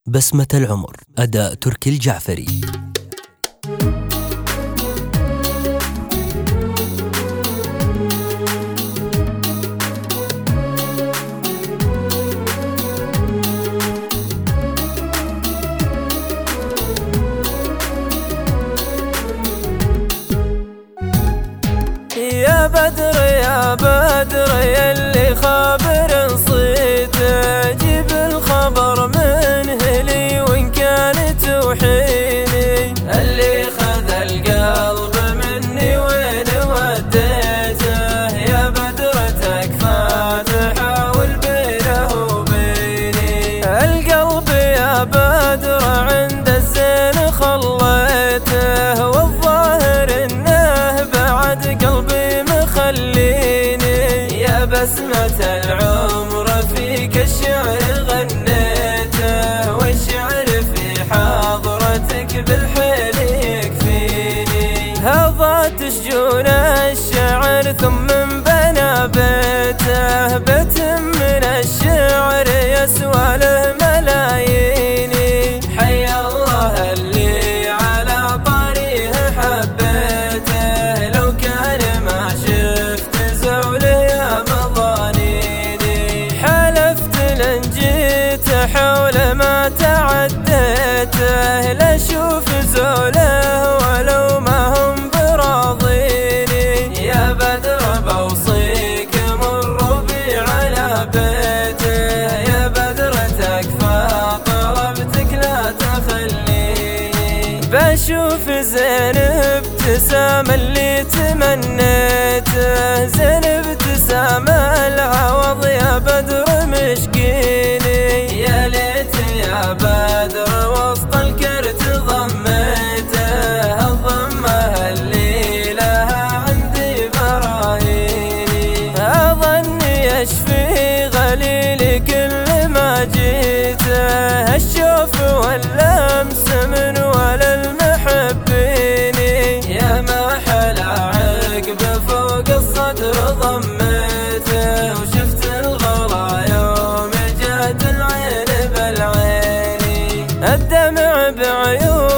بسمة العمر، أداء تركي الجعفري. يا بدر يا بدر يلي خابر نصيته، جيب الخبر من هلي وإن كان توحيني. اللي خذ القلب مني وين وديته، يا بدر تكفى تحاول بينه وبيني. القلب يا بدر عند الزين خليته، والظاهر انه بعد قلبي مخليني. يا بسمة العمر فيك الشعر غنيته، والشعر في حضرتك بالحيل يكفيني. هضت شجون الشعر ثم بنى بيته، بيت من الشعر يسوى له ملاييني. حي الله اللي على طريقه حبيته، لو كان ما شفت زوله يا مظانيني. حلفت لن جيت حول ما تعديته، لاشوف زوله ولو ما هم براضيني. يا بدر بوصيك مر بي على بيته، يا بدر تكفى طلبتك لا تخليني. بشوف زين ابتسام اللي تمنيته، زين ابتسام العوض يا بدر مشكيني. يا ليت يا بدر وسط الكرت ضميته، الضمه اللي لها عندي براهيني. اظن يشفي غليلي كل ما جيته، الشوف واللمس من ولا المحبيني. يا ما حلا عقب فوق الصدر ضميته، وشفت الغلا يوم جات العين بالعيني. الدمع بعيون